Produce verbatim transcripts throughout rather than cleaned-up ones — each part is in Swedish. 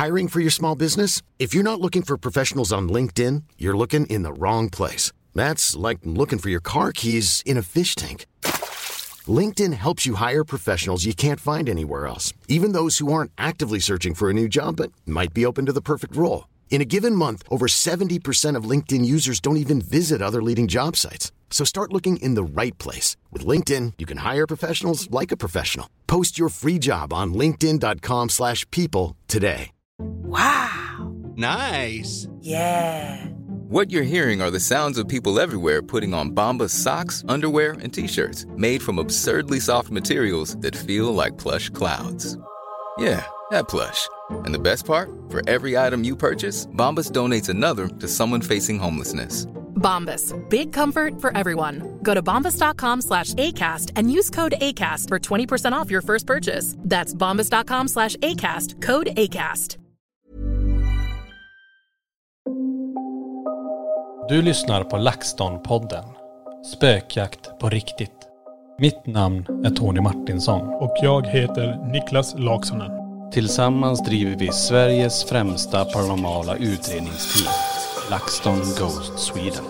Hiring for your small business? If you're not looking for professionals on LinkedIn, you're looking in the wrong place. That's like looking for your car keys in a fish tank. LinkedIn helps you hire professionals you can't find anywhere else, even those who aren't actively searching for a new job but might be open to the perfect role. In a given month, over seventy percent of LinkedIn users don't even visit other leading job sites. So start looking in the right place. With LinkedIn, you can hire professionals like a professional. Post your free job on linkedin dot com slash people today. Wow. Nice. Yeah. What you're hearing are the sounds of people everywhere putting on Bombas socks, underwear, and T-shirts made from absurdly soft materials that feel like plush clouds. Yeah, that plush. And the best part? For every item you purchase, Bombas donates another to someone facing homelessness. Bombas. Big comfort for everyone. Go to bombas dot com slash ACAST and use code ACAST for twenty percent off your first purchase. That's bombas dot com slash ACAST. Code ACAST. Du lyssnar på LaxTon-podden. Spökjakt på riktigt. Mitt namn är Tony Martinsson. Och jag heter Niklas Laksonen. Tillsammans driver vi Sveriges främsta paranormala utredningsteam. LaxTon Ghost Sweden.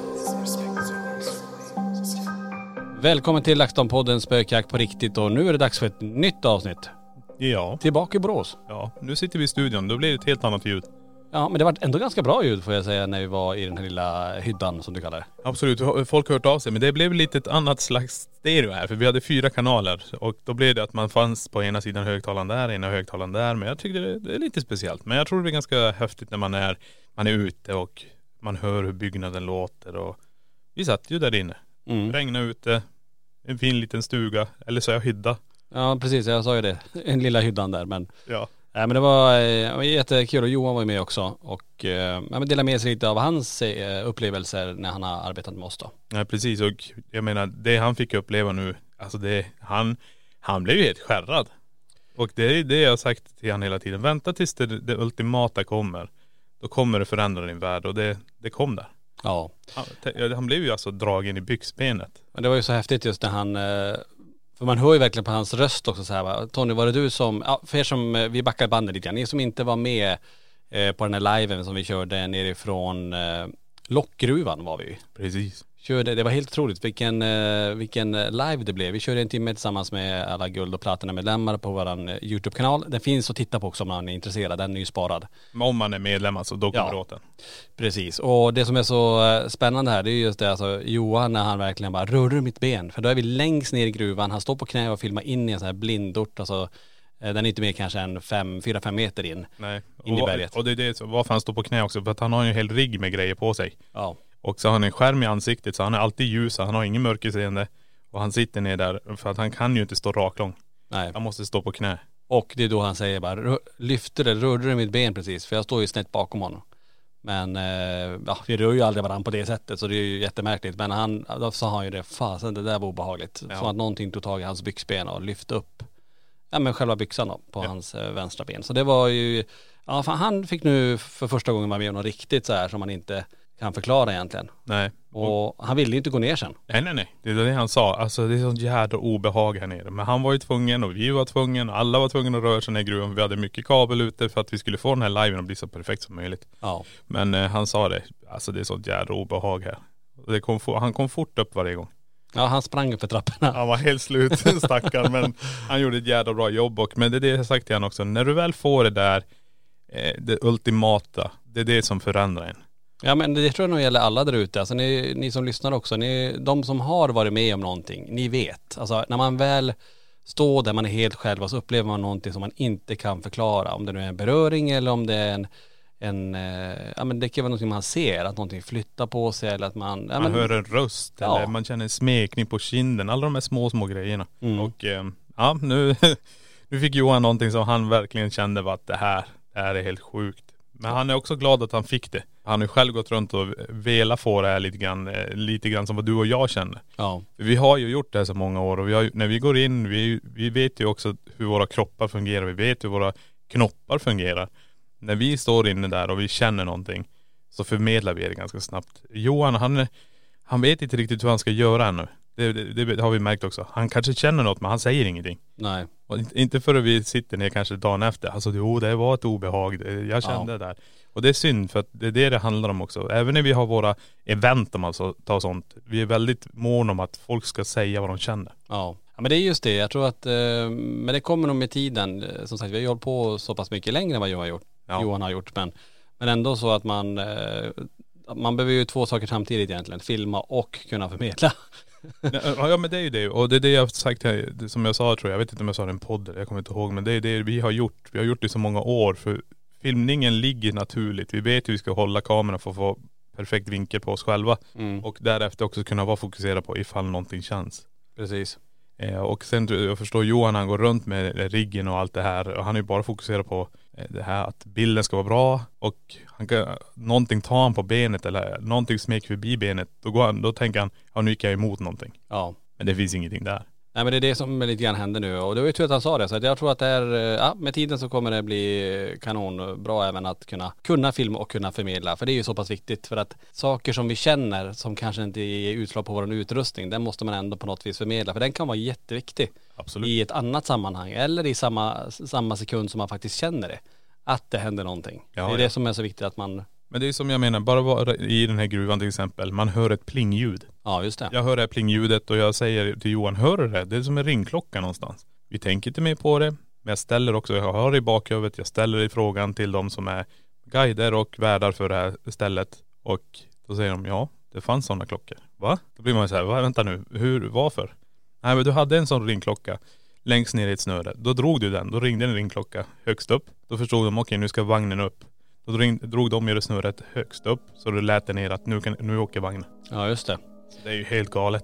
Välkommen till LaxTon-podden Spökjakt på riktigt. Och nu är det dags för ett nytt avsnitt. Ja. Tillbaka i Borås. Ja, nu sitter vi i studion. Då blir det ett helt annat ljud. Ja, men det var ändå ganska bra ljud får jag säga när vi var i den här lilla hyddan som du kallar det. Absolut, folk har hört av sig. Men det blev lite ett annat slags stereo här. För vi hade fyra kanaler. Och då blev det att man fanns på ena sidan högtalaren där, ena högtalaren där. Men jag tyckte det, det är lite speciellt. Men jag tror det är ganska häftigt när man är, man är ute och man hör hur byggnaden låter. Och vi satt ju där inne. Mm. Regna ute. En fin liten stuga. Eller så är jag hydda. Ja, precis. Jag sa ju det. En lilla hyddan där. Men... Ja. Ja, men det var eh, jättekul och Johan var med också och eh, ja, delade med sig lite av hans eh, upplevelser när han har arbetat med oss då. Ja, precis, och jag menar det han fick uppleva nu, alltså det, han, han blev ju helt skärrad. Och det är det jag har sagt till han hela tiden, vänta tills det, det ultimata kommer. Då kommer det förändra din värld och det, det kom där. Ja. Han, han blev ju alltså dragen i byxbenet. Men det var ju så häftigt just när han... Eh, För man hör ju verkligen på hans röst också så här, va? Tony, var det du som, ja, för er som, vi backar bandet lite grann, ni som inte var med eh, på den här liven som vi körde nerifrån eh, Lockgruvan var vi. Precis. Körde, det var helt otroligt vilken, eh, vilken live det blev. Vi körde en timme tillsammans med alla guld- och platina-medlemmar på våran eh, YouTube-kanal. Den finns att titta på också om man är intresserad, den är ju sparad. Men om man är medlem alltså, då kommer ja. åt den. Precis, och det som är så eh, spännande här, det är just det, alltså Johan när han verkligen bara rörde mitt ben. För då är vi längst ner i gruvan, han står på knä och filmar in i en sån här blindort, alltså den är inte mer kanske en fem, fyra, fem meter in. Nej. In i berget. Och det är det, så varför han står på knä också, för att han har ju en hel rigg med grejer på sig. Ja. Och så har han en skärm i ansiktet så han är alltid ljus, han har ingen mörkerseende. Och han sitter ner där för att han kan ju inte stå raklång. Nej. Han måste stå på knä. Och det är då han säger bara, lyfter det, rörde det mitt ben precis, för jag står ju snett bakom honom. Men eh, ja, vi rör ju aldrig varandra på det sättet så det är ju jättemärkligt. Men han, då sa han ju det, fasen det där var obehagligt. Ja. Som att någonting tog tag i hans byxben och lyfte upp, ja men själva byxan då, på ja. hans eh, vänstra ben. Så det var ju, ja fan, han fick nu för första gången vara med om något riktigt så här som man inte kan förklara egentligen. Nej. Och, och han ville ju inte gå ner sen. Nej, nej, nej. Det är det han sa. Alltså det är sånt jävla obehag här nere. Men han var ju tvungen och vi var tvungen och alla var tvungna att röra sig ner i gruvan. Vi hade mycket kabel ute för att vi skulle få den här liven att bli så perfekt som möjligt. Ja. Men eh, han sa det. Alltså det är sånt jävla obehag här. Det kom, han kom fort upp varje gång. Ja, han sprang upp för trapporna. Han var helt slut, stackaren. Men han gjorde ett jävla bra jobb. Och, men det är det jag har sagt till han också. När du väl får det där, eh, det ultimata, det är det som förändrar en. Ja men det tror jag nog gäller alla där ute. Alltså ni, ni som lyssnar också, ni, de som har varit med om någonting, ni vet. Alltså när man väl står där man är helt själv så upplever man någonting som man inte kan förklara. Om det nu är en beröring eller om det är en, en ja men det kan vara någonting man ser, att någonting flyttar på sig eller att man... Ja, man men, hör en röst ja. eller man känner en smekning på kinden. Alla de här små, små grejerna. Mm. Och ja, nu, nu fick Johan någonting som han verkligen kände var att det här, det här är helt sjukt. Men han är också glad att han fick det. Han har själv gått runt och velat få det här lite grann, lite grann som vad du och jag känner. Ja. Vi har ju gjort det här så många år och vi har, när vi går in, vi, vi vet ju också hur våra kroppar fungerar. Vi vet hur våra knoppar fungerar. När vi står inne där och vi känner någonting så förmedlar vi det ganska snabbt. Johan, han, han vet inte riktigt hur han ska göra ännu. Det, det, det har vi märkt också. Han kanske känner något men han säger ingenting. Nej. Och inte förrän vi sitter ner kanske dagen efter. Alltså jo, det var ett obehag. Jag kände Ja. det där. Och det är synd för att det är det det handlar om också. Även när vi har våra event om alltså ta sånt. Vi är väldigt måna om att folk ska säga vad de känner. Ja. Ja men det är just det. Jag tror att, eh, men det kommer nog med tiden. Som sagt vi har ju hållit på så pass mycket längre än vad Johan har gjort. Ja. Johan har gjort. Men, men ändå så att man, eh, man behöver ju två saker samtidigt egentligen. Filma och kunna förmedla. Ja men det är ju det. Och det är det jag har sagt här, som jag sa tror jag. Jag vet inte om jag sa det i en podd. Jag kommer inte ihåg. Men det är det vi har gjort. Vi har gjort det i så många år. För filmningen ligger naturligt. Vi vet hur vi ska hålla kameran för att få perfekt vinkel på oss själva. Mm. Och därefter också kunna vara fokuserad på ifall någonting känns. Precis. Eh, och sen jag förstår Johan, han går runt med riggen och allt det här. Och han är ju bara fokuserad på eh, det här att bilden ska vara bra. Och han kan, någonting tar han på benet eller någonting smek förbi benet. Då, går han, då tänker han, ja nu gick jag emot någonting. Ja. Men det finns ingenting där. Nej men det är det som lite grann händer nu och det var ju tur att han sa det så att jag tror att det är, ja med tiden så kommer det bli kanonbra även att kunna kunna filma och kunna förmedla för det är ju så pass viktigt för att saker som vi känner som kanske inte är utslag på vår utrustning den måste man ändå på något vis förmedla för den kan vara jätteviktig. Absolut. I ett annat sammanhang eller i samma, samma sekund som man faktiskt känner det. Att det händer någonting. Ja, det är ja. det som är så viktigt att man. Men det är som jag menar, bara vara i den här gruvan till exempel, man hör ett plingljud. Ja just det. Jag hör det här plingljudet och jag säger till Johan, hör du det? Det är som en ringklocka någonstans. Vi tänker inte mer på det, men jag ställer också, jag har det i bakhuvudet, jag ställer i frågan till de som är guider och värdar för det här stället. Och då säger de, ja, det fanns sådana klockor. Va? Då blir man så här, va, vänta nu, hur, varför? Nej men du hade en sån ringklocka längst ner i ett snöre. Då drog du den, då ringde en ringklocka högst upp. Då förstod de, okej nu ska vagnen upp. Då drog, drog de ju det snurret högst upp så det lät det ner att nu, kan, nu åker vagnen. Ja just det. Så det är ju helt galet.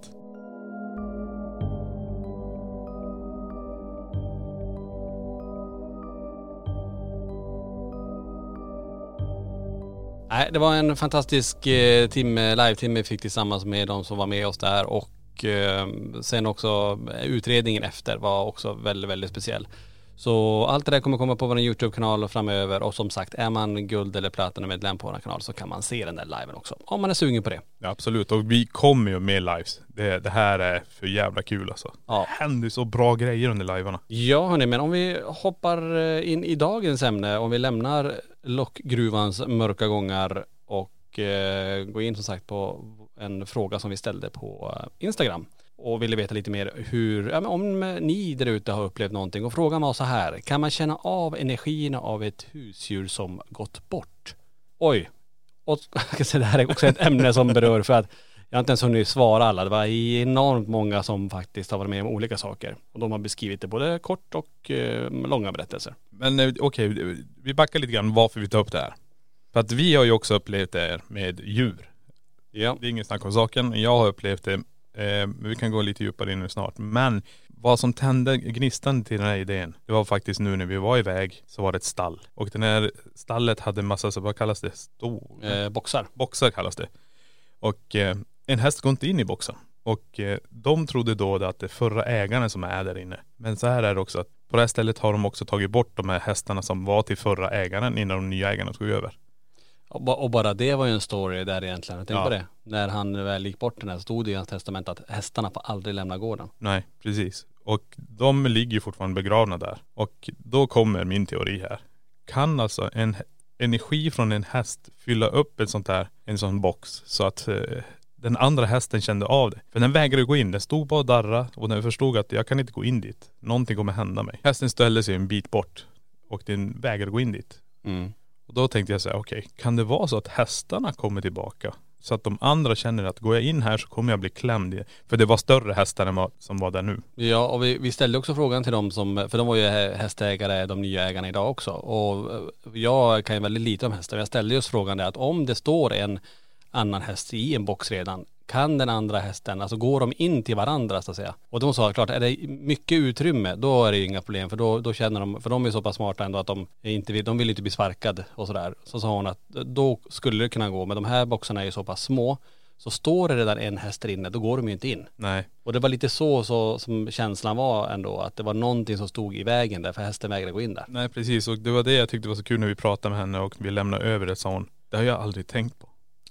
Nej, det var en fantastisk eh, timme, live-timme vi fick tillsammans med de som var med oss där och eh, sen också utredningen efter var också väldigt, väldigt speciell. Så allt det där kommer komma på vår YouTube-kanal framöver och som sagt, är man guld- eller platinum-medlem på vår kanal så kan man se den där liven också, om man är sugen på det. Ja, absolut, och vi kommer ju med lives. Det, det här är för jävla kul alltså. Ja. Det händer så bra grejer under livearna. Ja hörni, men om vi hoppar in i dagens ämne, om vi lämnar Lockgruvans mörka gångar och eh, går in som sagt på en fråga som vi ställde på Instagram och ville veta lite mer hur, ja, men om ni där ute har upplevt någonting och frågan var så här, kan man känna av energierna av ett husdjur som gått bort? Oj, och det här är också ett ämne som berör för att jag har inte ens hunnit svara alla. Det var enormt många som faktiskt har varit med om olika saker. Och de har beskrivit det både kort och eh, långa berättelser. Men eh, okej, okay, vi backar lite grann varför vi tar upp det här. För att vi har ju också upplevt det här med djur. Ja. Det är ingen snack om saken. Jag har upplevt det, eh, vi kan gå lite djupare in nu snart. Men vad som tände gnistan till den här idén, det var faktiskt nu när vi var iväg så var det ett stall. Och den här stallet hade en massa, så vad kallas det? Stol? Eh, boxar. Boxar kallas det. Och eh, en häst går inte in i boxen. Och eh, de trodde då att det är förra ägaren som är där inne. Men så här är det också att på det här stället har de också tagit bort de här hästarna som var till förra ägaren innan de nya ägarna tog över. Och, och bara det var ju en story där egentligen. Tänk Ja. på det. När han väl gick bort den här stod det i hans testament att hästarna får aldrig lämna gården. Nej, precis. Och de ligger ju fortfarande begravna där. Och då kommer min teori här. Kan alltså en energi från en häst fylla upp ett sånt här, en sån box så att eh, den andra hästen kände av det. För den vägrade gå in. Den stod bara och darra och den förstod att jag kan inte gå in dit. Någonting kommer hända mig. Hästen ställde sig en bit bort och den vägrade gå in dit. Mm. Och då tänkte jag så här, okej, okay, kan det vara så att hästarna kommer tillbaka? Så att de andra känner att går jag in här så kommer jag bli klämd. För det var större hästar än vad som var där nu. Ja, och vi, vi ställde också frågan till dem som, för de var ju hästägare, de nya ägarna idag också. Och jag kan ju väldigt lite om hästar. Jag ställde just frågan där att om det står en annan häst i en box redan, kan den andra hästen, alltså går de in till varandra så att säga? Och de sa klart, är det mycket utrymme, då är det ju inga problem. För då, då känner de, för de är så pass smarta ändå att de inte vill, de vill inte bli sparkad och sådär. Så sa hon att då skulle det kunna gå, men de här boxarna är ju så pass små. Så står det redan en häst där inne, då går de ju inte in. Nej. Och det var lite så, så som känslan var ändå, att det var någonting som stod i vägen där, för hästen vägrade gå in där. Nej, precis. Och det var det jag tyckte var så kul när vi pratade med henne och vi lämnade över det, sa hon. Det har jag aldrig tänkt på.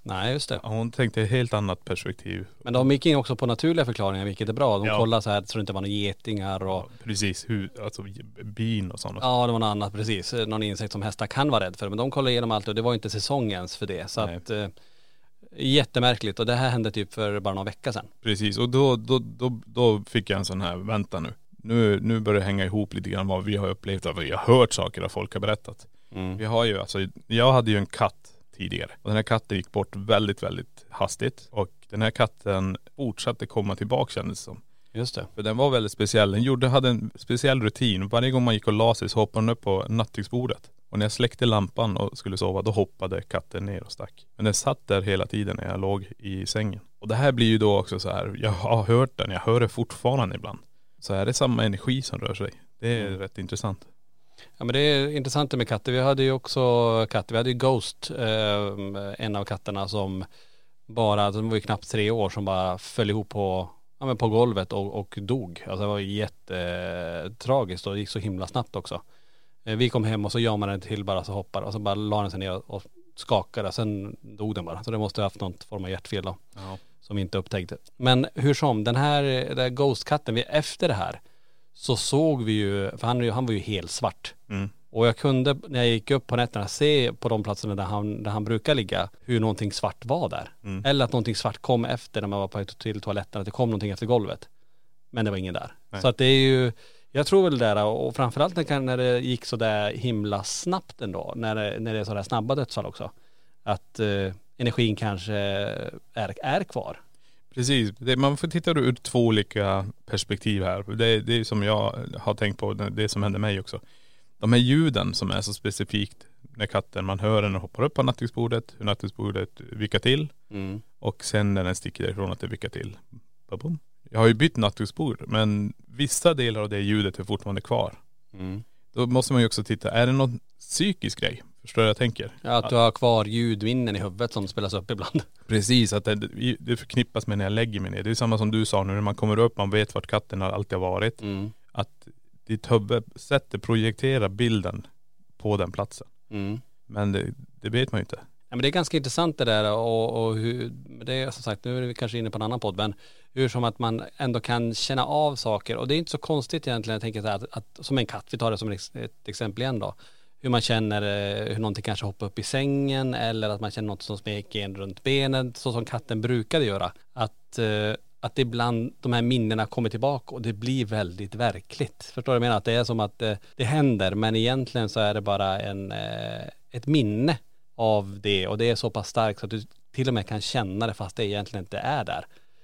Nej, just det. Hon tänkte ett helt annat perspektiv. Men de gick in också på naturliga förklaringar, vilket är bra. De Ja. kollade så här så det inte var några getingar och... Ja, precis, hur, alltså bin och sådana. Ja, det var något annat, precis. Någon insekt som hästar kan vara rädd för. Men de kollade igenom allt och det var inte säsongens för det. Så Nej. att... Eh, jättemärkligt. Och det här hände typ för bara några veckor sedan. Precis, och då, då, då, då fick jag en sån här, vänta nu. Nu, nu börjar det hänga ihop lite grann vad vi har upplevt, vad vi har hört saker och folk har berättat. Mm. Vi har ju, alltså, jag hade ju en katt tidigare. Och den här katten gick bort väldigt, väldigt hastigt. Och den här katten fortsatte komma tillbaka, kändes det som. Just det. För den var väldigt speciell. Den gjorde, hade en speciell rutin. Varje gång man gick och la sig så hoppade den upp på nattduksbordet. Och när jag släckte lampan och skulle sova, då hoppade katten ner och stack. Men den satt där hela tiden när jag låg i sängen. Och det här blir ju då också så här, jag har hört den, jag hör det fortfarande ibland. Så är det samma energi som rör sig. Det är mm. rätt intressant. Ja, men det är intressant med katter. Vi hade ju också katter. Vi hade ju Ghost, eh, en av katterna som bara, de var ju knappt tre år, som bara föll ihop på, ja, men på golvet och, och dog. Alltså det var jättetragiskt och det gick så himla snabbt också. Eh, vi kom hem och så jamade den till bara, så hoppar och så bara la den sig ner och skakade. Sen dog den bara. Så det måste ha haft någon form av hjärtfel då. Ja. Som vi inte upptäckte. Men hur som, den här, den här Ghost-katten, vi, efter det här så såg vi ju, för han, han var ju helt svart. Mm. Och jag kunde, när jag gick upp på nätterna, se på de platserna där han, där han brukar ligga, hur någonting svart var där. Mm. Eller att någonting svart kom efter när man var på till toaletten, att det kom någonting efter golvet. Men det var ingen där. Nej. Så att det är ju, jag tror väl det där, och framförallt när, kan, när det gick så där himla snabbt ändå, när det, när det är så där snabba dödsfall också, att eh, energin kanske är, är kvar. Precis, det, man får titta ur två olika perspektiv här. Det, det är som jag har tänkt på, det som hände mig också. De här ljuden som är så specifikt när katten, man hör den hoppar upp på nattduksbordet, hur nattduksbordet vickar till. Mm. Och sen när den sticker därifrån att det vickar till. Babum. Jag har ju bytt nattduksbord, men vissa delar av det ljudet är fortfarande kvar. Mm. Då måste man ju också titta, är det någon psykisk grej? Förstår jag, jag tänker? Ja, att du har kvar ljudminnen i huvudet som spelas upp ibland. Precis, att det, det förknippas med när jag lägger mig ner. Det är samma som du sa nu, när man kommer upp, man vet vart katten alltid har varit. Mm. Att ditt huvud sätter, projekterar bilden på den platsen. Mm. Men det, det vet man ju inte. Ja, men det är ganska intressant det där, och, och hur, det är som sagt, nu är vi kanske inne på en annan podd, men hur som att man ändå kan känna av saker. Och det är inte så konstigt egentligen, jag tänker så här, att, att som en katt, vi tar det som ett exempel igen då. Hur man känner hur någonting kanske hoppar upp i sängen, eller att man känner något som smeker en runt benet, så som katten brukade göra. Att, att ibland de här minnena kommer tillbaka och det blir väldigt verkligt. Förstår du vad jag menar? Att det är som att det, det händer, men egentligen så är det bara en, ett minne av det, och det är så pass starkt så att du till och med kan känna det fast det egentligen inte är där.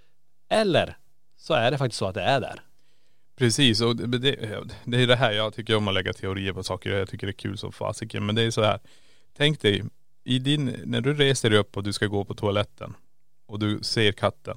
Eller så är det faktiskt så att det är där. Precis, och det, det, det är det här jag tycker om att lägga teorier på saker. Jag tycker det är kul som fasiken. Men det är så här, tänk dig, i din, när du reser dig upp och du ska gå på toaletten och du ser katten.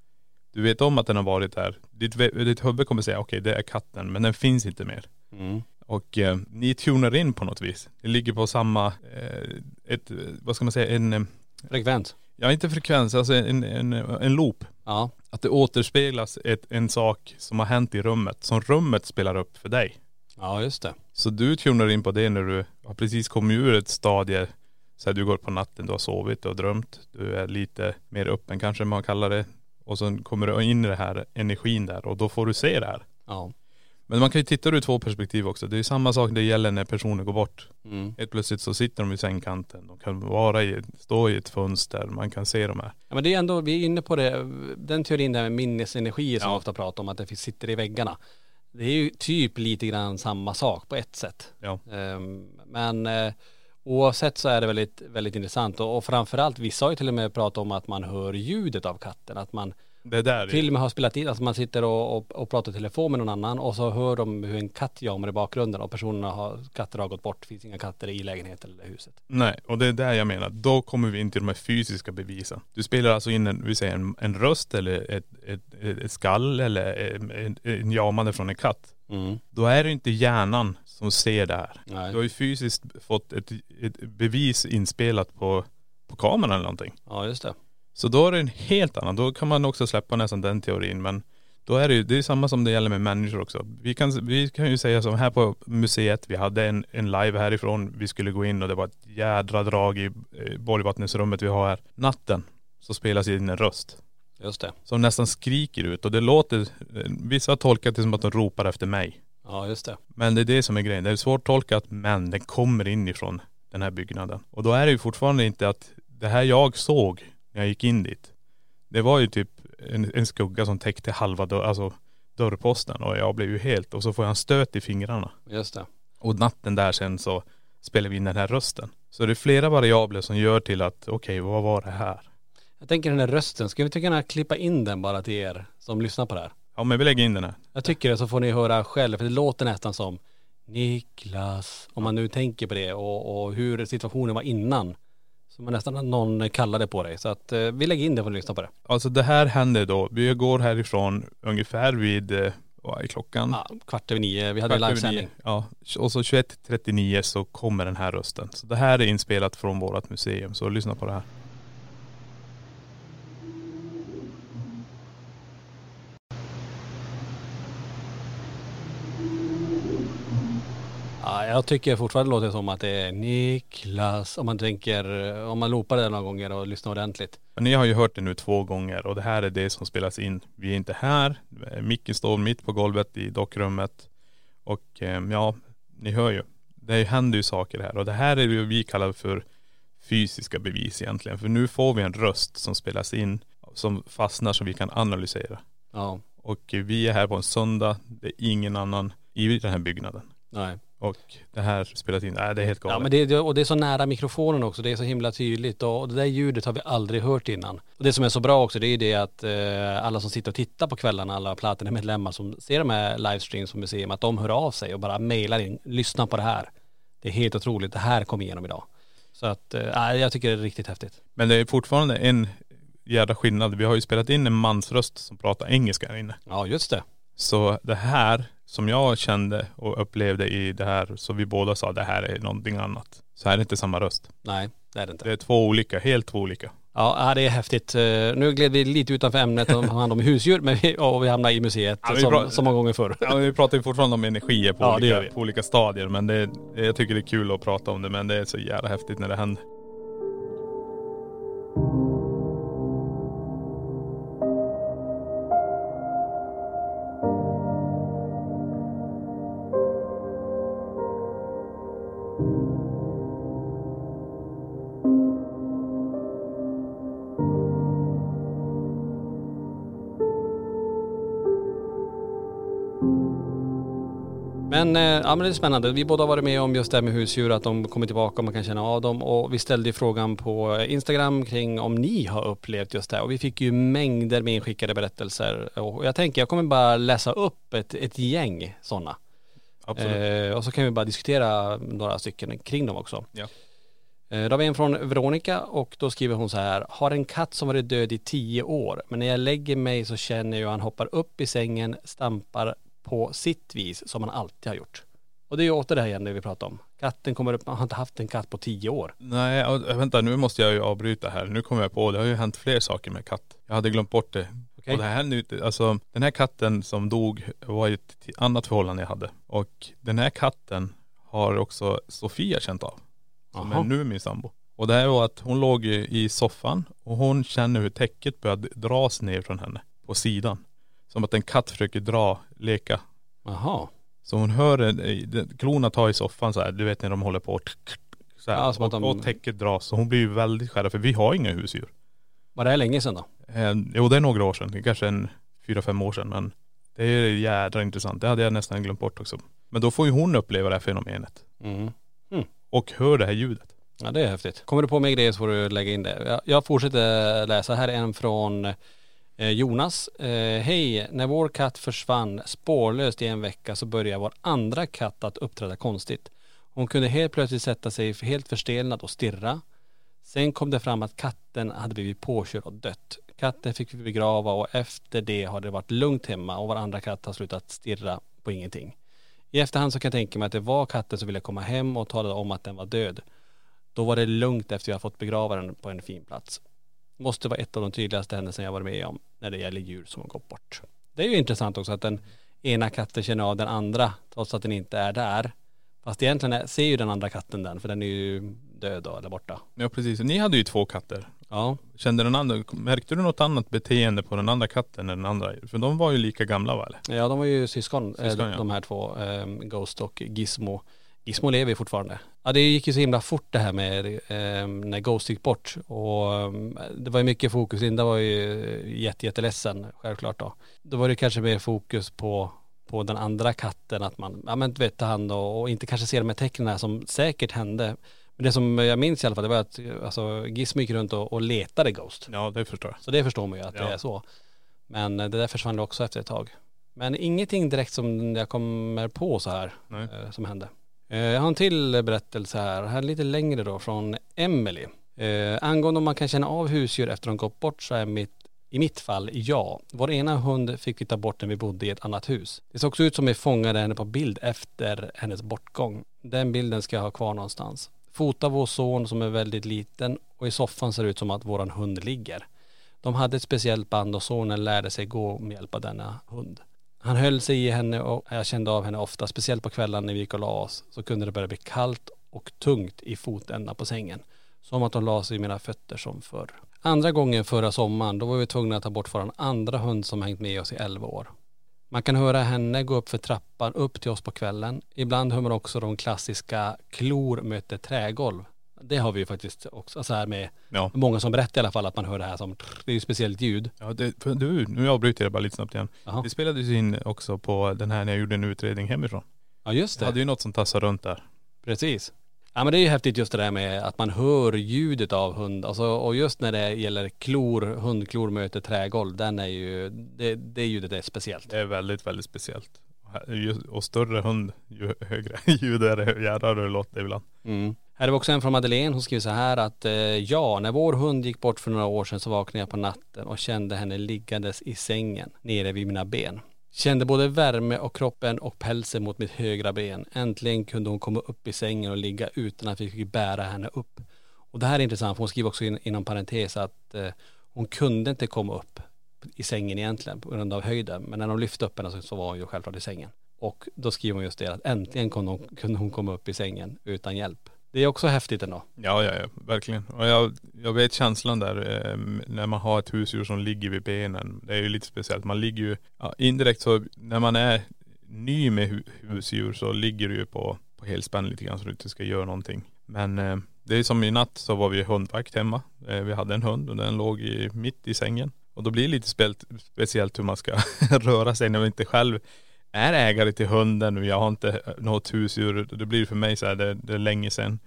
Du vet om att den har varit där. Ditt, ditt huvud kommer säga, okej, okay, det är katten, men den finns inte mer. Mm. Och eh, ni tunar in på något vis. Det ligger på samma, eh, ett, vad ska man säga, en... Eh, frekvens. Ja, inte frekvens, alltså en, en, en loop. Ja. Att det återspeglas ett, en sak som har hänt i rummet, som rummet spelar upp för dig. Ja, just det. Så du tunar in på det när du har precis kommit ur ett stadie, så här, du går på natten, du har sovit och drömt, du är lite mer öppen kanske man kallar det, och så kommer du in i det här energin där, och då får du se det här. Ja. Men man kan ju titta ur två perspektiv också. Det är samma sak det gäller när personer går bort. Mm. Helt plötsligt så sitter de i sängkanten. De kan vara i, stå i ett fönster. Man kan se dem här. Ja, men det är ändå, vi är inne på det. Den teorin där med minnesenergi som ja. ofta pratar om, att det sitter i väggarna. Det är ju typ lite grann samma sak på ett sätt. Ja. Um, men uh, oavsett så är det väldigt, väldigt intressant. Och, och framförallt, vissa har ju till och med pratat om att man hör ljudet av katten. Att man det där till och med har spelat in, alltså man sitter och, och, och pratar i telefon med någon annan, och så hör de hur en katt jamar i bakgrunden, och personerna har, katter har gått bort, det finns inga katter i lägenheten eller huset. Nej, och det är där jag menar, då kommer vi in till de här fysiska bevisen. Du spelar alltså in en, vi säger en, en röst eller ett, ett, ett, ett skall eller en, en jamande från en katt. Mm. Då är det inte hjärnan som ser det här. Nej. Du har ju fysiskt fått ett, ett bevis inspelat på, på kameran eller någonting. Ja, just det. Så då är det en helt annan. Då kan man också släppa nästan den teorin. Men då är det ju det är samma som det gäller med människor också. Vi kan, vi kan ju säga som här på museet, vi hade en, en live härifrån, vi skulle gå in och det var ett jädra drag i eh, Borgvattnesrummet vi har här. Natten så spelas in en röst. Just det. Som nästan skriker ut och det låter, vissa har tolkat det som att de ropar efter mig. Ja, just det. Men det är det som är grejen. Det är svårt tolkat, men den kommer inifrån den här byggnaden. Och då är det ju fortfarande inte att det här jag såg när jag gick in dit, det var ju typ en, en skugga som täckte halva dörr, alltså dörrposten och jag blev ju helt, och så får jag en stöt i fingrarna. Just det. Och natten där sen så spelar vi in den här rösten. Så det är flera variabler som gör till att okej, okay, vad var det här? Jag tänker den här rösten, ska vi inte kunna klippa in den bara till er som lyssnar på det här? Ja, men vi lägger in den här. Jag tycker det, så får ni höra själv, för det låter nästan som Niklas, om man nu tänker på det och, och hur situationen var innan. Så man nästan att någon kallade på dig. Så att eh, vi lägger in det för att lyssna på det. Alltså det här händer då, vi går härifrån ungefär vid, eh, vad är klockan? Ja, kvart över nio, vi hade livesändning. Ja, och så tjugoett trettionio så kommer den här rösten. Så det här är inspelat från vårt museum, så lyssna på det här. Ja, jag tycker fortfarande låter som att det är Niklas, om man tänker, om man loopar det några gånger och lyssnar ordentligt. Men ni har ju hört det nu två gånger och det här är det som spelas in. Vi är inte här, micken står mitt på golvet i dockrummet och ja, ni hör ju. Det händer ju saker här och det här är ju vi kallar för fysiska bevis egentligen. För nu får vi en röst som spelas in som fastnar så vi kan analysera. Ja. Och vi är här på en söndag, det är ingen annan i den här byggnaden. Nej. Och det här spelas in, nej det är helt galet. Ja, men det, och det är så nära mikrofonen också, det är så himla tydligt och det där ljudet har vi aldrig hört innan. Och det som är så bra också, det är det att eh, alla som sitter och tittar på kvällarna, alla Platina-medlemmar som ser de här livestreams på museum, att de hör av sig och bara mejlar in, lyssna på det här. Det är helt otroligt, det här kom igenom idag. Så att, eh, jag tycker det är riktigt häftigt. Men det är fortfarande en jävla skillnad. Vi har ju spelat in en mansröst som pratar engelska här inne. Ja, just det. Så det här som jag kände och upplevde i det här, så vi båda sa det här är någonting annat. Så här är det inte samma röst. Nej, det är det inte. Det är två olika, helt två olika. Ja, det är häftigt. Nu gled vi lite utanför ämnet om hand om husdjur, men vi, och vi hamnar i museet ja, som, pratar, så många gånger förr. Ja, vi pratar ju fortfarande om energier på, ja, olika, på olika stadier, men det, jag tycker det är kul att prata om det, men det är så jävla häftigt när det händer. Men, ja, men det är spännande. Vi båda har varit med om just det här med husdjur, att de kommer tillbaka och man kan känna av dem. Och vi ställde frågan på Instagram kring om ni har upplevt just det här. Och vi fick ju mängder med inskickade berättelser. Och jag tänker, jag kommer bara läsa upp ett, ett gäng sådana. Absolut. Eh, och så kan vi bara diskutera några stycken kring dem också. Ja. Eh, då har vi en från Veronica och då skriver hon så här: har en katt som varit död i tio år. Men när jag lägger mig så känner jag att han hoppar upp i sängen, stampar på sitt vis som man alltid har gjort. Och det är ju åter det här igen det vi pratar om. Katten kommer upp, man har inte haft en katt på tio år. Nej, vänta, nu måste jag ju avbryta här. Nu kommer jag på, det har ju hänt fler saker med katt. Jag hade glömt bort det. Okay. Och det här hände ju, alltså den här katten som dog var ju ett annat förhållande jag hade. Och den här katten har också Sofia känt av. Som Aha. är nu min sambo. Och det här var att hon låg i soffan och hon känner hur täcket började dras ner från henne på sidan. Som att en katt försöker dra, leka. Jaha. Så hon hör klorna ta i soffan så här, du vet när de håller på så här, ja, som och, att de... och täcket dras. Så hon blir ju väldigt skärrad för vi har inga husdjur. Var det här länge sedan då? Eh, jo det är några år sedan, kanske en fyra, fem år sedan. Men det är jädra intressant. Det hade jag nästan glömt bort också. Men då får ju hon uppleva det här fenomenet. Mm. Mm. Och hör det här ljudet. Ja, det är häftigt. Kommer du på mer grejer så får du lägga in det. Jag, jag fortsätter läsa. Här är en från eh, Jonas. Eh, Hej, när vår katt försvann spårlöst i en vecka så började vår andra katt att uppträda konstigt. Hon kunde helt plötsligt sätta sig helt förstelnad och stirra. Sen kom det fram att katten hade blivit påkörd och dött. Katten fick vi begrava och efter det har det varit lugnt hemma och vår andra katt har slutat stirra på ingenting. I efterhand så kan jag tänka mig att det var katten som ville komma hem och talade om att den var död. Då var det lugnt efter jag fått begrava den på en fin plats. Måste vara ett av de tydligaste händelserna jag varit med om när det gäller djur som har gått bort. Det är ju intressant också att den ena katten känner av den andra trots att den inte är där. Fast egentligen är, ser ju den andra katten den, för den är ju död då, eller borta. Ja, precis. Ni hade ju två katter. Ja. Kände den andra, märkte du något annat beteende på den andra katten än den andra? För de var ju lika gamla, va? Eller? Ja, de var ju syskon, syskon äh, ja. de här två, äh, Ghost och Gizmo. Gizmo lever ju fortfarande. Ja, det gick ju så himla fort det här med äh, när Ghost gick bort. Och äh, det var ju mycket fokus, Linda var ju jätte, jätteledsen, självklart då. Då var det kanske mer fokus på på den andra katten, att man, ja men vet, ta hand och, och inte kanske se de här tecknen som säkert hände. Men det som jag minns i alla fall, det var att alltså, Gizmo gick runt och, och letade Ghost. Ja, det förstår jag. Så det förstår man ju att ja. det är så. Men det där försvann också efter ett tag. Men ingenting direkt som jag kommer på så här eh, som hände. Eh, jag har en till berättelse här, här lite längre då, från Emily. Eh, angående om man kan känna av husdjur efter de gått bort, så är mitt I mitt fall, ja. Vår ena hund fick vi ta bort när vi bodde i ett annat hus. Det såg också ut som vi fångade henne på bild efter hennes bortgång. Den bilden ska jag ha kvar någonstans. Fota vår son som är väldigt liten och i soffan ser det ut som att våran hund ligger. De hade ett speciellt band och sonen lärde sig gå med hjälp av denna hund. Han höll sig i henne och jag kände av henne ofta, speciellt på kvällen när vi gick och la oss. Så kunde det börja bli kallt och tungt i fotändan på sängen. Som att de la sig i mina fötter som förr. Andra gången förra sommaren, då var vi tvungna att ta bort vår andra hund som hängt med oss i elva år. Man kan höra henne gå upp för trappan upp till oss på kvällen. Ibland hör man också de klassiska klor möter trägolv. Det har vi ju faktiskt också så här med ja. många som berättar i alla fall att man hör det här som, det är ju speciellt ljud. Ja, det, för du, nu avbryter jag bara lite snabbt igen. Aha. Det spelades in också på den här när jag gjorde en utredning hemifrån. Ja, just det. Jag hade ju något som tassade runt där. Precis. Ja, men det är ju häftigt just det där med att man hör ljudet av hund. Alltså, och just när det gäller klor, hundklor möter trägolv, den är ju, det, det ljudet är speciellt. Det är väldigt, väldigt speciellt. Och större hund, ju högre ljud är det, jädrar det låter ibland. Mm. Här är också en från Madeleine, hon skriver så här att eh, ja, när vår hund gick bort för några år sedan så vaknade jag på natten och kände henne liggandes i sängen nere vid mina ben. Kände både värme och kroppen och pälsen mot mitt högra ben. Äntligen kunde hon komma upp i sängen och ligga utan att vi fick bära henne upp. Och det här är intressant, för hon skriver också in, inom parentes att eh, hon kunde inte komma upp i sängen egentligen på grund av höjden. Men när de lyfte upp henne så, så var hon ju självklart i sängen. Och då skriver hon just det, att äntligen kunde hon, kunde hon komma upp i sängen utan hjälp. Det är också häftigt ändå. Ja, ja, ja, verkligen. Och jag, jag vet känslan där eh, när man har ett husdjur som ligger vid benen. Det är ju lite speciellt. Man ligger ju, ja, indirekt så när man är ny med hu- husdjur så ligger du ju på, på helspänn lite grann så du inte ska göra någonting. Men eh, det är som i natt så var vi hundvakt hemma. Eh, vi hade en hund och den låg i, mitt i sängen. Och då blir det lite spe- speciellt hur man ska röra sig när man inte själv är ägare till hunden och jag har inte något husdjur. Det blir för mig så här, det, det är länge sedan.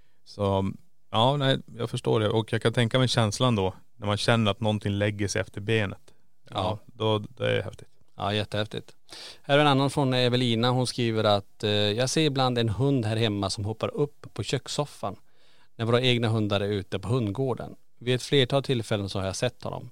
Så ja, nej, jag förstår det. Och jag kan tänka mig känslan då, när man känner att någonting lägger sig efter benet. Ja, ja. Då, det är häftigt. Ja, jättehäftigt. Här är en annan från Evelina. Hon skriver att eh, jag ser ibland en hund här hemma som hoppar upp på kökssoffan när våra egna hundar är ute på hundgården. Vid ett flertal tillfällen så har jag sett honom.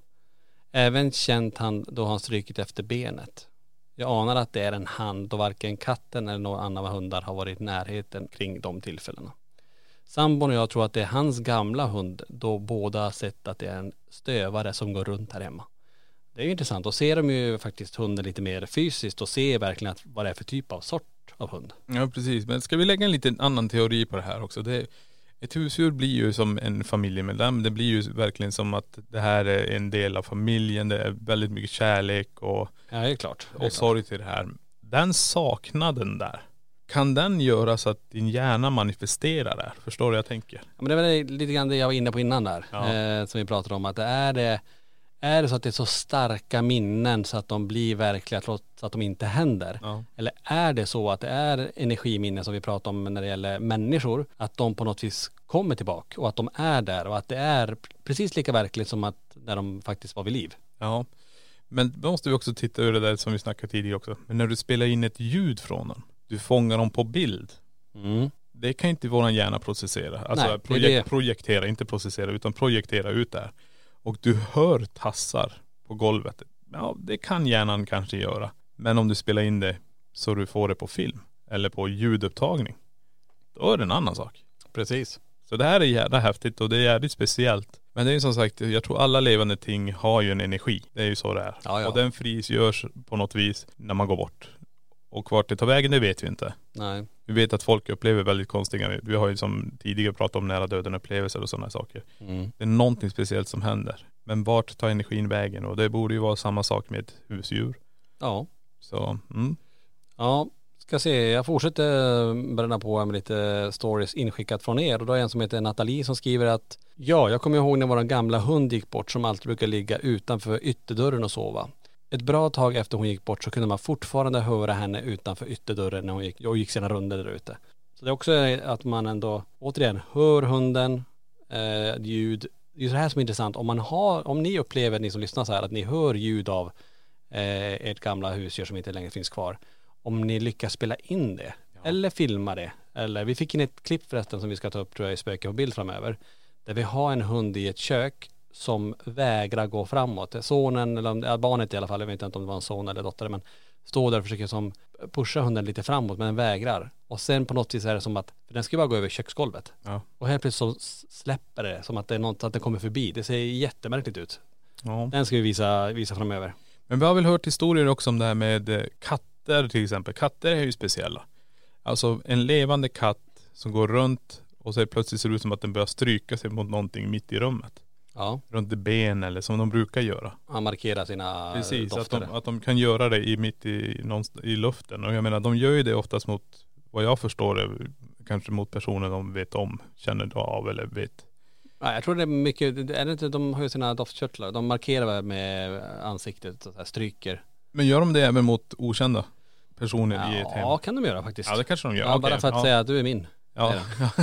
Även känt han då han strykit efter benet. Jag anar att det är en han då varken katten eller någon annan av hundar har varit i närheten kring de tillfällena. Sambon och jag tror att det är hans gamla hund då båda har sett att det är en stövare som går runt här hemma. Det är ju intressant. Och ser de ju faktiskt hunden lite mer fysiskt och ser verkligen att vad det är för typ av sort av hund. Ja, precis. Men ska vi lägga en liten annan teori på det här också? Det, ett husdjur blir ju som en familjemedlem. Det blir ju verkligen som att det här är en del av familjen. Det är väldigt mycket kärlek och, ja, det är klart. Det är och sorg till det här. Den saknaden där, kan den göra så att din hjärna manifesterar där? Förstår du vad jag tänker? Ja, men det var lite grann det jag var inne på innan där. Ja. Eh, som vi pratade om. Att det är det, är det så att det är så starka minnen så att de blir verkliga trots att de inte händer? Ja. Eller är det så att det är energiminnen som vi pratar om när det gäller människor? Att de på något vis kommer tillbaka och att de är där och att det är precis lika verkligt som att när de faktiskt var vid liv. Ja, men då måste vi också titta över det där som vi snackade tidigare också. Men när du spelar in ett ljud från dem, du fångar dem på bild. Mm. Det kan inte våran hjärna processera. Alltså Nej, projek- det det. projektera, inte processera utan projektera ut där. Och du hör tassar på golvet. Ja, det kan hjärnan kanske göra. Men om du spelar in det så du får det på film eller på ljudupptagning, då är det en annan sak. Precis. Så det här är jävla häftigt och det är jävligt speciellt. Men det är ju som sagt, jag tror alla levande ting har ju en energi. Det är ju så det är. Ja, ja. Och den frigörs på något vis när man går bort. Och vart det tar vägen, det vet vi inte. Nej. Vi vet att folk upplever väldigt konstiga, vi har ju som tidigare pratat om nära döden upplevelser och sådana saker. Mm. Det är någonting speciellt som händer. Men vart tar energin vägen? Och det borde ju vara samma sak med husdjur. Ja. Så, mm. Ja, ska se. Jag fortsätter bränna på med lite stories inskickat från er. Och då är en som heter Nathalie som skriver att ja, jag kommer ihåg när vår gamla hund gick bort som alltid brukar ligga utanför ytterdörren och sova. Ett bra tag efter hon gick bort så kunde man fortfarande höra henne utanför ytterdörren när hon gick, och gick sina runder där ute. Så det är också att man ändå, återigen, hör hunden, eh, ljud. Det är så här som är intressant. Om man har, om ni upplever, ni som lyssnar så här, att ni hör ljud av eh, ert gamla husdjur som inte längre finns kvar. Om ni lyckas spela in det, ja. Eller filma det. Eller, vi fick in ett klipp förresten som vi ska ta upp tror jag i Spöke på bild framöver. Där vi har en hund i ett kök som vägrar gå framåt. Sonen, eller barnet i alla fall, jag vet inte om det var en son eller dotter, men står där och försöker som pusha hunden lite framåt, men den vägrar. Och sen på något vis är det som att, för den ska bara gå över köksgolvet. Ja. Och helt plötsligt så släpper det, som att det är något, att den kommer förbi. Det ser jättemärkligt ut. Ja. Den ska vi visa, visa framöver. Men vi har väl hört historier också om det här med katter till exempel. Katter är ju speciella. Alltså en levande katt som går runt och så plötsligt ser det ut som att den börjar stryka sig mot någonting mitt i rummet. Ja. Runt det ben eller som de brukar göra. Han markerar sina Precis, dofter. att de, att de kan göra det i mitt i, i luften. Och jag menar, de gör ju det oftast mot, vad jag förstår det, kanske mot personer de vet om, känner av eller vet. Ja, jag tror det är mycket, är det inte, de har ju sina doftkörtlar. De markerar med ansiktet och så här, stryker. Men gör de det även mot okända personer ja, i ett hem? Ja, kan de göra faktiskt. Ja, det kanske de gör. Ja, okay. bara för att ja. säga att du är min. Ja,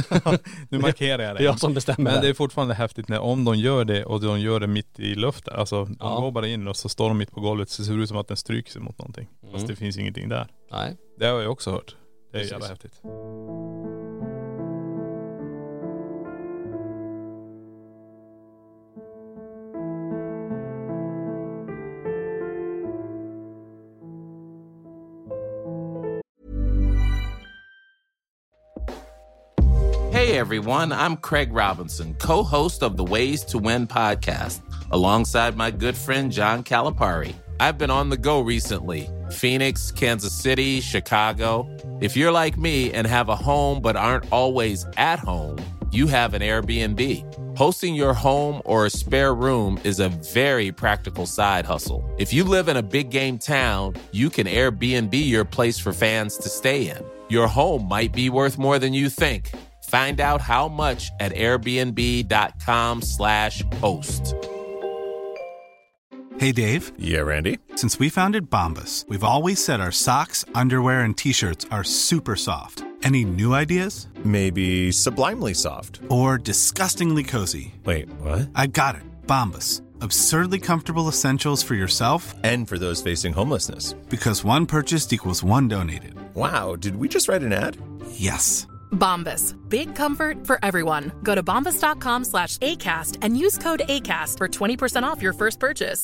nu markerar jag det. Det är jag som bestämmer. Men det är fortfarande häftigt när om de gör det och de gör det mitt i luften. Alltså de ja. går bara in och så står de mitt på golvet så ser det ut som att den stryker sig mot någonting. Mm. Fast det finns ingenting där. Nej. Det har jag också hört. Det är Precis. jävla häftigt. Hey everyone, I'm Craig Robinson, co-host of the Ways to Win podcast, alongside my good friend John Calipari. I've been on the go recently. Phoenix, Kansas City, Chicago. If you're like me and have a home but aren't always at home, you have an Airbnb. Hosting your home or a spare room is a very practical side hustle. If you live in a big game town, you can Airbnb your place for fans to stay in. Your home might be worth more than you think. Find out how much at airbnb.com slash host. Hey, Dave. Yeah, Randy. Since we founded Bombas, we've always said our socks, underwear, and T-shirts are super soft. Any new ideas? Maybe sublimely soft. Or disgustingly cozy. Wait, what? I got it. Bombas. Absurdly comfortable essentials for yourself and for those facing homelessness. Because one purchased equals one donated. Wow, did we just write an ad? Yes. Bombas. Big comfort for everyone. Go to bombas.com slash ACAST and use code ACAST for twenty percent off your first purchase.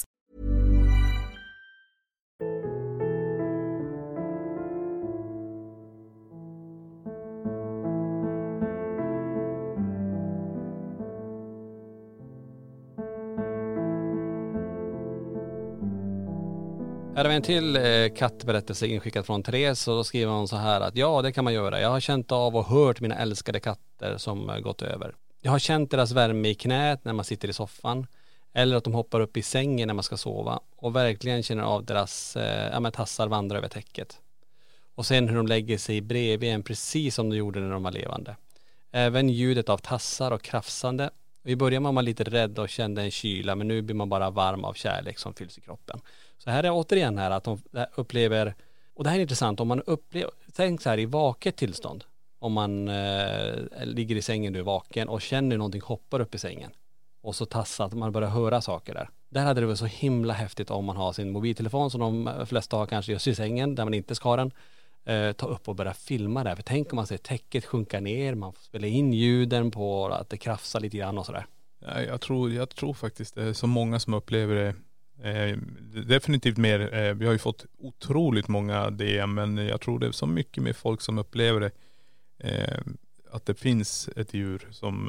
Här har vi en till eh, kattberättelse inskickad från Therese och då skriver hon så här att ja, det kan man göra. Jag har känt av och hört mina älskade katter som eh, gått över. Jag har känt deras värme i knät när man sitter i soffan eller att de hoppar upp i sängen när man ska sova och verkligen känner av deras eh, ja, men tassar vandra över täcket. Och sen hur de lägger sig bredvid en precis som de gjorde när de var levande. Även ljudet av tassar och krafsande. I början var man lite rädd och kände en kyla, men nu blir man bara varm av kärlek som fylls i kroppen. Så här är återigen här att de upplever, och det här är intressant, om man upplever, tänk så här i vaket tillstånd, om man eh, ligger i sängen, du är vaken och känner någonting hoppar upp i sängen och så tassar att man börjar höra saker där. Där hade det varit så himla häftigt om man har sin mobiltelefon som de flesta har kanske just i sängen där man inte ska ha den. Eh, ta upp och börja filma där. För tänk om man ser täcket sjunka ner, man får spela in ljuden på att det krafsar lite grann och sådär. Ja, jag, tror, jag tror faktiskt det är så många som upplever det. Eh, definitivt mer. Eh, vi har ju fått otroligt många D M, men jag tror det är så mycket med folk som upplever det. Eh, att det finns ett djur som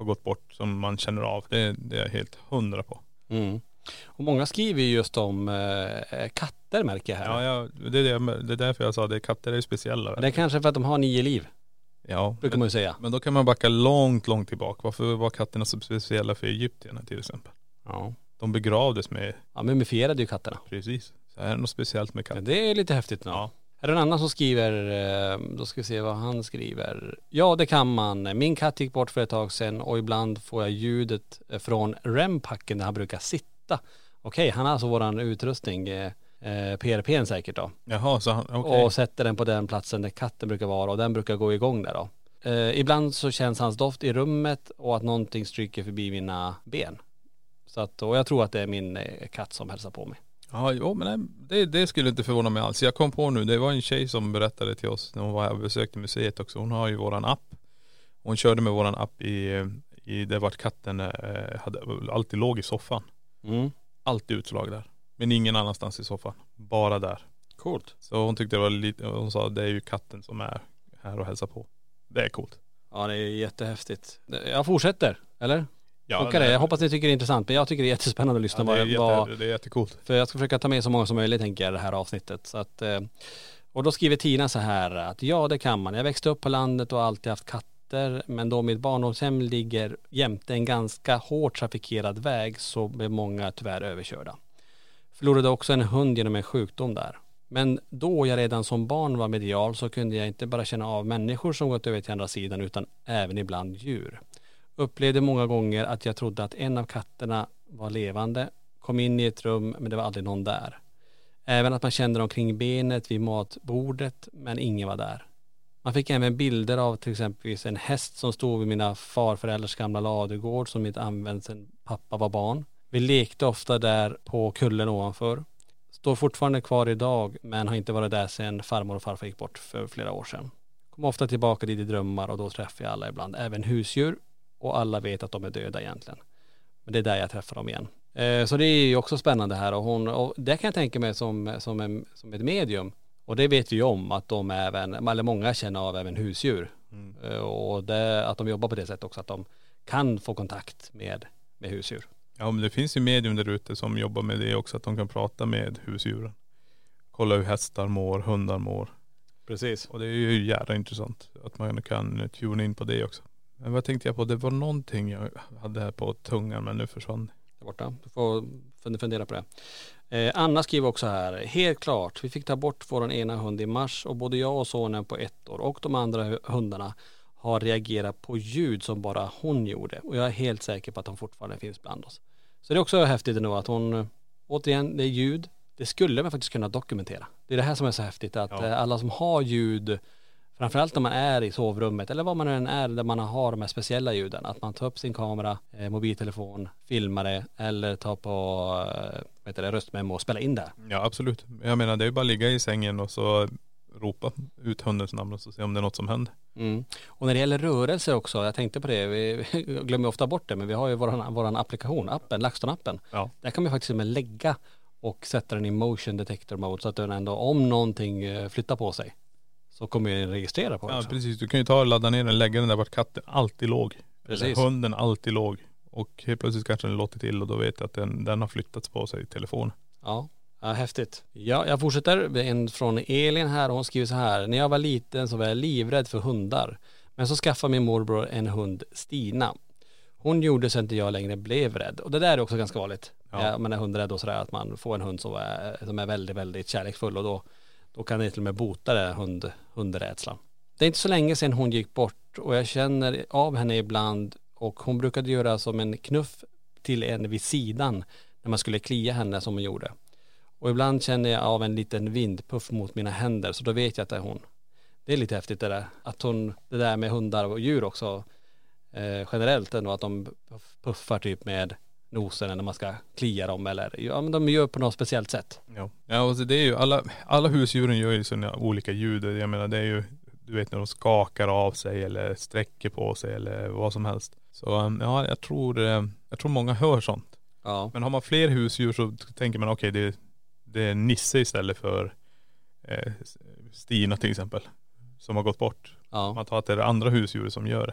har gått bort som man känner av. Det, det är jag helt hundra på. Mm. Och många skriver just om eh, katter märker jag här. Ja, ja det, är det, det är därför jag sa det. Katter är ju speciella. Det är kanske för att de har nio liv. Ja. Brukar man ju säga. Men då kan man backa långt, långt tillbaka. Varför var katterna så speciella för egyptierna till exempel? Ja. De begravdes med... Ja, mumifierade ju katterna. Precis. Så är det något speciellt med katter. Ja, det är lite häftigt nu. Ja. Är det en annan som skriver, då ska vi se vad han skriver. Ja, det kan man. Min katt gick bort för ett tag sedan och ibland får jag ljudet från rempacken där han brukar sitta. Okej, han har alltså våran utrustning, eh, P R P:n säkert då. Jaha, så han, okay. Och sätter den på den platsen där katten brukar vara och den brukar gå igång där då. Eh, ibland så känns hans doft i rummet och att någonting stryker förbi mina ben. Så att, och jag tror att det är min eh, katt som hälsar på mig. Ja, jo, men nej, det, det skulle inte förvåna mig alls. Jag kom på nu, det var en tjej som berättade till oss när hon var här och besökte museet också. Hon har ju våran app. Hon körde med våran app i, i det vart katten eh, hade, alltid låg i soffan. Mm. Alltid utslag där. Men ingen annanstans i soffan. Bara där. Coolt. Så hon tyckte det var lite, hon sa det är ju katten som är här och hälsar på. Det är coolt. Ja, det är jättehäftigt. Jag fortsätter, eller? Ja, Funkar det? Jag hoppas ni tycker det är intressant, men jag tycker det är jättespännande att lyssna. Ja, det, är vad, jätte, det är jättecoolt. För jag ska försöka ta med så många som möjligt tänker jag det här avsnittet. Så att, och då skriver Tina så här att ja, det kan man. Jag växte upp på landet och har alltid haft katter, men då mitt barndomshem ligger jämte en ganska hårt trafikerad väg så blev många tyvärr överkörda. Förlorade också en hund genom en sjukdom där. Men då jag redan som barn var medial så kunde jag inte bara känna av människor som gått över till andra sidan utan även ibland djur. Upplevde många gånger att jag trodde att en av katterna var levande, kom in i ett rum men det var aldrig någon där. Även att man kände dem kring benet vid matbordet men ingen var där. Man fick även bilder av till exempel en häst som stod vid mina farföräldrars gamla ladugård som inte använts sedan pappa var barn. Vi lekte ofta där på kullen ovanför. Står fortfarande kvar idag men har inte varit där sedan farmor och farfar gick bort för flera år sedan. Kom ofta tillbaka dit i drömmar och då träffar jag alla ibland, även husdjur. Och alla vet att de är döda egentligen. Men det är där jag träffar dem igen. Eh, så det är ju också spännande här. Och, hon, och det kan jag tänka mig som, som, en, som ett medium. Och det vet vi ju om att de även, eller många känner av även husdjur. Mm. Eh, och det, att de jobbar på det sättet också. Att de kan få kontakt med, med husdjur. Ja, men det finns ju medium där ute som jobbar med det också. Att de kan prata med husdjuren. Kolla hur hästar mår, hundar mår. Precis. Och det är ju jävla intressant. Att man kan tuna in på det också. Men vad tänkte jag på? Det var någonting jag hade här på tungan men nu försvann det. Där borta. Du får fundera på det. Eh, Anna skriver också här. Helt klart. Vi fick ta bort vår ena hund i mars och både jag och sonen på ett år och de andra hundarna har reagerat på ljud som bara hon gjorde. Och jag är helt säker på att de fortfarande finns bland oss. Så det är också häftigt ändå att hon, återigen, det är ljud. Det skulle man faktiskt kunna dokumentera. Det är det här som är så häftigt. Att ja. alla som har ljud, framförallt när man är i sovrummet eller vad man än är där man har de här speciella ljuden. Att man tar upp sin kamera, eh, mobiltelefon, filmar det eller tar på eh, vet du, röstmemo och spelar in det. Ja, absolut. Jag menar det är ju bara att ligga i sängen och så ropa ut hundens namn och så se om det är något som händer. Mm. Och när det gäller rörelse också, jag tänkte på det, vi glömmer ofta bort det, men vi har ju våran, våran applikation, appen, LaxTon-appen. Ja. Där kan man faktiskt med lägga och sätta den i motion detector mode så att den ändå, om någonting flyttar på sig så kommer den registrera på det. Ja, också. precis. Du kan ju ta och ladda ner den, lägga den där vart katten alltid låg. Precis. Eller hunden alltid låg. Och helt plötsligt kanske den låter till och då vet jag att den, den har flyttats på sig i telefonen. Ja. Ja, häftigt. Ja, jag fortsätter. En från Elin här och hon skriver så här. När jag var liten så var jag livrädd för hundar. Men så skaffade min morbror en hund, Stina. Hon gjorde så att inte jag längre blev rädd. Och det där är också ganska vanligt. Ja. Ja, man är hundrädd och sådär, att man får en hund som är, som är väldigt, väldigt kärleksfull och då, då kan det till och med bota det hund, hundrädslan. Det är inte så länge sedan hon gick bort och jag känner av henne ibland och hon brukade göra som en knuff till en vid sidan när man skulle klia henne som hon gjorde. Och ibland känner jag av en liten vindpuff mot mina händer så då vet jag att det är hon. Det är lite häftigt det där. Att hon, det där med hundar och djur också eh, generellt ändå, att de puffar typ med nosen när man ska klia dem eller ja men de gör på något speciellt sätt. Ja, ja och så det är ju alla, alla husdjuren gör ju sådana olika ljud. Jag menar det är ju, du vet när de skakar av sig eller sträcker på sig eller vad som helst. Så ja, jag tror, jag tror många hör sånt. Ja. Men har man fler husdjur så tänker man okej okay, det det är Nisse istället för eh, Stina till exempel som har gått bort. Ja. Man tar att det är andra husdjur som gör det.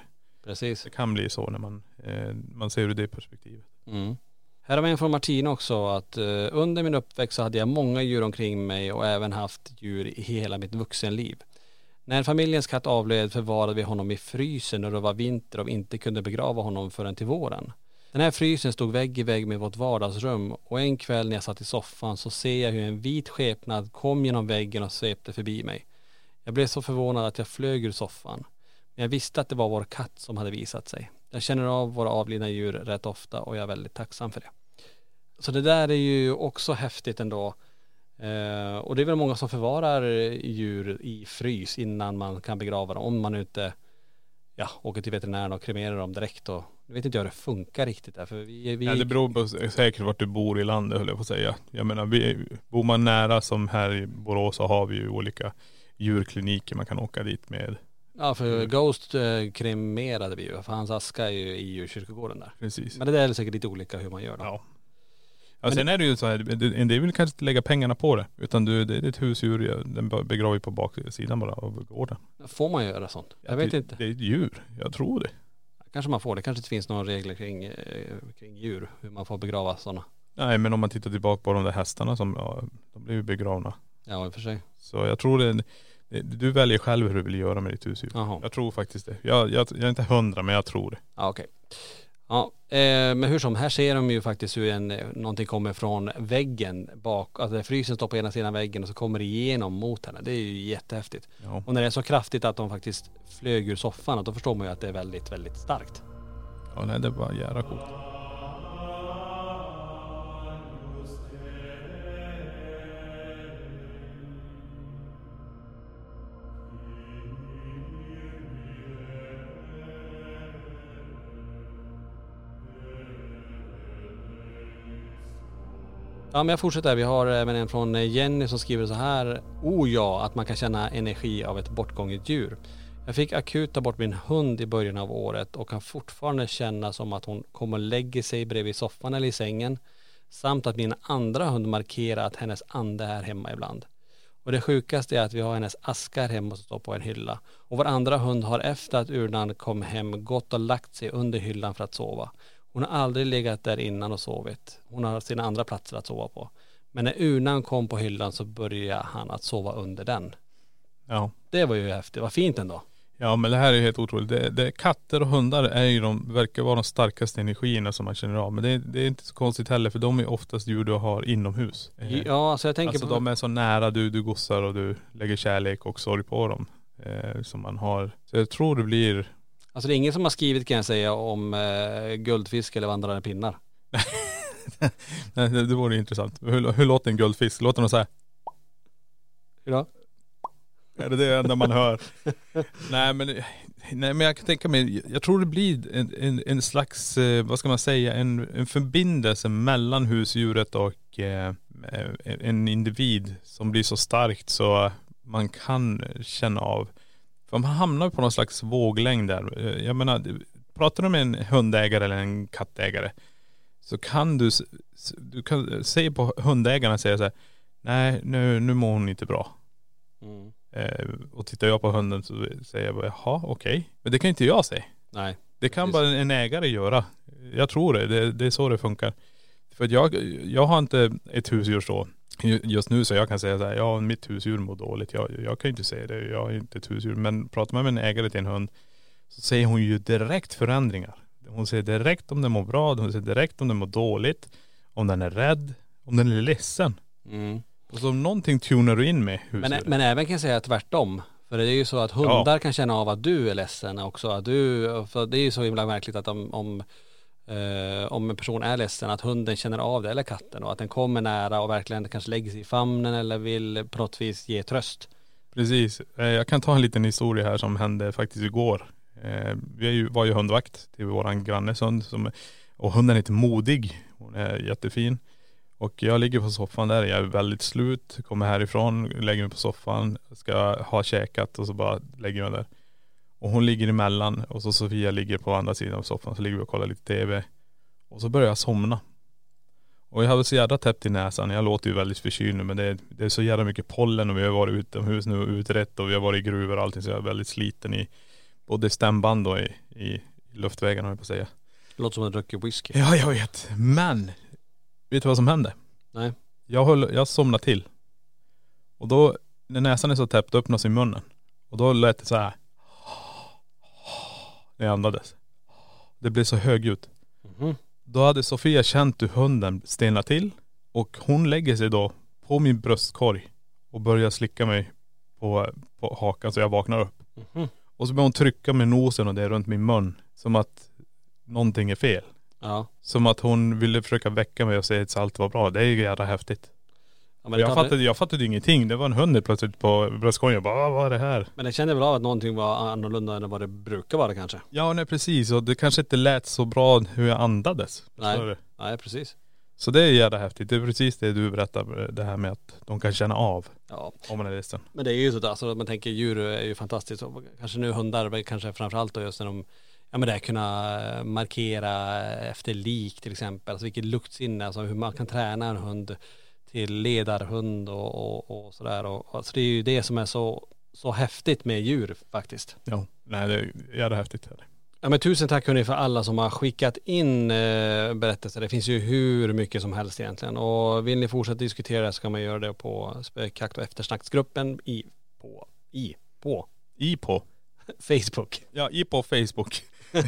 Precis. Det kan bli så när man, eh, man ser ur det perspektivet. Mm. Här har vi en från Martina också, att eh, under min uppväxt så hade jag många djur omkring mig och även haft djur i hela mitt vuxenliv. När familjens katt avled förvarade vi honom i frysen när det var vinter och vi inte kunde begrava honom förrän till våren. Den här frysen stod vägg i vägg med vårt vardagsrum och en kväll när jag satt i soffan så ser jag hur en vit skepnad kom genom väggen och svepte förbi mig. Jag blev så förvånad att jag flög ur soffan. Men jag visste att det var vår katt som hade visat sig. Jag känner av våra avlidna djur rätt ofta och jag är väldigt tacksam för det. Så det där är ju också häftigt ändå. Eh, och det är väl många som förvarar djur i frys innan man kan begrava dem. Om man inte ja, åker till veterinären och kremerar dem direkt. Och, jag vet inte hur det funkar riktigt där. För vi, vi... Ja, det beror på säkert vart du bor i landet, höll jag på att säga. Jag menar, vi, bor man nära som här i Borås så har vi ju olika djurkliniker man kan åka dit med. Ja, för Ghost eh, kremerade vi ju. För hans aska är ju i djurkyrkogården där. Precis. Men det där är säkert lite olika hur man gör då. Ja. Ja, sen är det ju så här, en del vill kanske inte lägga pengarna på det. Utan du, det är ett husdjur, den begraver på baksidan bara av gården. Får man göra sånt? Jag ja, vet det, inte. Det är ett djur, jag tror det. Kanske man får det. Kanske inte finns några regler kring, eh, kring djur. Hur man får begrava sådana. Nej, men om man tittar tillbaka på de där hästarna som, ja, de blir ju begravna. Ja, i och för sig. Så jag tror det, det du väljer själv hur du vill göra med ditt husdjur. Jaha. Jag tror faktiskt det. Jag, jag, jag är inte hundra, men jag tror det. Ja, okej. Ja, eh, men hur som, här ser de ju faktiskt hur en, någonting kommer från väggen bak. Alltså frysen står på ena sidan väggen och så kommer det igenom mot henne. Det är ju jättehäftigt. Ja. Och när det är så kraftigt att de faktiskt flög ur soffan, då förstår man ju att det är väldigt, väldigt starkt. Ja, nej, det var jävla coolt. Ja, men jag fortsätter. Vi har även en från Jenny som skriver så här. Oh ja, att man kan känna energi av ett bortgånget djur. Jag fick akut ta bort min hund i början av året och kan fortfarande känna som att hon kommer lägga sig bredvid soffan eller i sängen. Samt att min andra hund markerar att hennes ande är hemma ibland. Och det sjukaste är att vi har hennes askar hemma som står på en hylla. Och vår andra hund har efter att urnan kom hem gått och lagt sig under hyllan för att sova. Hon har aldrig legat där innan och sovit. Hon har sina andra platser att sova på. Men när urnan kom på hyllan så började han att sova under den. Ja. Det var ju häftigt. Vad fint ändå. Ja, men det här är helt otroligt. Det, det, katter och hundar är ju de, verkar vara de starkaste energierna som man känner av. Men det, det är inte så konstigt heller, för de är oftast djur du har inomhus. Ja, så jag tänker alltså på... de är så nära du, du gossar och du lägger kärlek och sorg på dem. Eh, som man har. Så jag tror det blir... Alltså det är ingen som har skrivit, kan jag säga, om eh, guldfisk eller vandrande pinnar. Nej, det, det vore intressant. Hur, hur låter en guldfisk? Låter den så här? Hur då? Är det det enda man hör? nej, men, nej men jag kan tänka mig, jag tror det blir en, en, en slags, eh, vad ska man säga, en, en förbindelse mellan husdjuret och eh, en individ som blir så starkt så man kan känna av. För man hamnar på någon slags våglängd där. Jag menar, pratar du med en hundägare eller en kattägare så kan du, du kan säga på hundägarna säga så här: nej, nu, nu mår hon inte bra. Mm. Eh, och tittar jag på hunden så säger jag bara, jaha, okej. Okay. Men det kan inte jag säga. Nej. Det kan bara en ägare göra. Jag tror det. Det, det är så det funkar. För att jag, jag har inte ett husdjur så. Just nu så jag kan säga så här, ja, mitt husdjur mår dåligt. Jag, jag kan inte säga det. Jag har inte ett husdjur. Men pratar man med en ägare till en hund så säger hon ju direkt förändringar. Hon säger direkt om den mår bra. Hon säger direkt om den mår dåligt. Om den är rädd. Om den är ledsen. Mm. Och så om någonting tunar du in med husdjur. Men, men även kan jag säga tvärtom. För det är ju så att hundar ja. kan känna av att du är ledsen också. Att du, för det är ju så himla märkligt att om, om, eh, om en person är ledsen, att hunden känner av det, eller katten. Och att den kommer nära och verkligen kanske lägger sig i famnen eller vill på något vis ge tröst. Precis. Jag kan ta en liten historia här som hände faktiskt igår. Vi var ju hundvakt till våran grannes hund. Som, och hunden är lite modig. Hon är jättefin. Och jag ligger på soffan där, jag är väldigt slut, kommer härifrån, lägger mig på soffan, ska ha käkat och så bara lägger jag mig där. Och hon ligger emellan och så Sofia ligger på andra sidan av soffan, så ligger vi och kollar lite tv. Och så börjar jag somna. Och jag hade så jävla täppt i näsan, jag låter ju väldigt förkyld nu, men det är, det är så jävla mycket pollen och vi har varit utomhus nu och utrett och vi har varit i gruvor och allting, så jag är väldigt sliten i både stämband och i, i, luftvägarna, höll jag på att säga. Det låter som att druckit whisky. Ja, jag vet. Men, vet du vad som hände? Nej. Jag, höll, jag somnade till. Och då, när näsan är så täppt, öppnas i munnen. Och då lät det så här. När jag andades. Det blev så högljutt. Mm. Då hade Sofia känt hur hunden stelnar till. Och hon lägger sig då på min bröstkorg. Och börjar slicka mig på, på hakan så jag vaknar upp. Mm. Och så börjar hon trycka med nosen och det runt min mun. Som att någonting är fel. Ja. Som att hon ville försöka väcka mig och säga att allt var bra. Det är ju jävla häftigt. Ja, men jag, det, fattade, jag fattade ingenting. Det var en hund plötsligt på bröstkorgen. Jag bara, vad är det här? Men det kände väl av att någonting var annorlunda än vad det brukar vara kanske. Ja, nej precis. Och det kanske inte lät så bra hur jag andades. Nej, nej precis. Så det är jävla häftigt. Det är precis det du berättar. Det här med att de kan känna av. Ja. Om man är ledsen. Men det är ju så där, alltså man tänker djur är ju fantastiskt. Och kanske nu hundar, kanske framförallt då just när de, ja men det är kunna markera efter lik till exempel. Alltså vilket luktsinne, alltså hur man kan träna en hund till ledarhund och, och, och sådär. Och, alltså det är ju det som är så, så häftigt med djur faktiskt. Ja, nej det är jävla häftigt. Ja men tusen tack hörni för alla som har skickat in eh, berättelser. Det finns ju hur mycket som helst egentligen. Och vill ni fortsätta diskutera så kan man göra det på Spökjakt och eftersnacksgruppen i på i på i på Facebook. Ja, i på Facebook.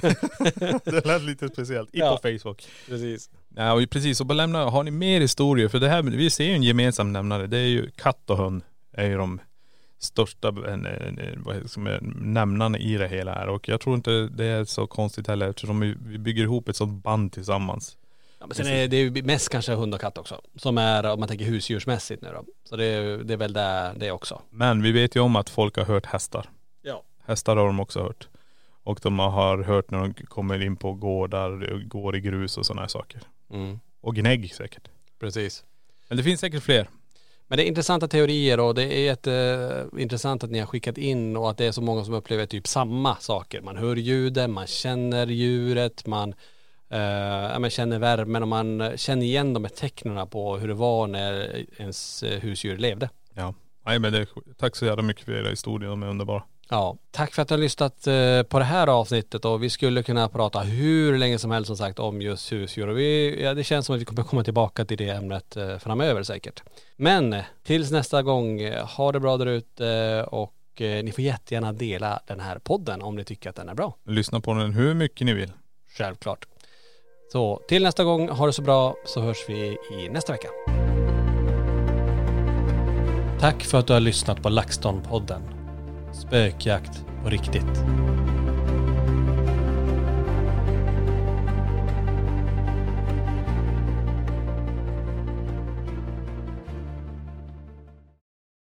Det lät lite speciellt. I ja, på Facebook. Precis. Ja, och precis. Och lämna, har ni mer historier? För det här, vi ser ju en gemensam nämnare. Det är ju katt och hund är ju de största en, en, en, som är nämnarna i det hela här. Och jag tror inte det är så konstigt heller eftersom vi, vi bygger ihop ett sånt band tillsammans. Ja, men sen är det ju mest kanske hund och katt också. Som är, om man tänker husdjursmässigt nu då. Så det är, det är väl där det också. Men vi vet ju om att folk har hört hästar. Ja. Hästar har de också hört. Och de har hört när de kommer in på gårdar, går i grus och sådana här saker. Mm. Och gnägg säkert. Precis. Men det finns säkert fler. Men det är intressanta teorier och det är jätteintressant att ni har skickat in och att det är så många som upplever typ samma saker. Man hör ljuden, man känner djuret, man, eh, man känner värmen och man känner igen de här tecknen på hur det var när ens husdjur levde. Ja, nej men det, tack så jävla mycket för era historier, de är underbara. Ja, tack för att du har lyssnat på det här avsnittet och vi skulle kunna prata hur länge som helst som sagt om just husdjur och vi, ja, det känns som att vi kommer komma tillbaka till det ämnet framöver säkert. Men tills nästa gång, ha det bra där ute och ni får jättegärna dela den här podden om ni tycker att den är bra. Lyssna på den hur mycket ni vill. Självklart. Så till nästa gång, ha det så bra så hörs vi i nästa vecka. Tack för att du har lyssnat på LaxTon-podden. Spökjakt på riktigt.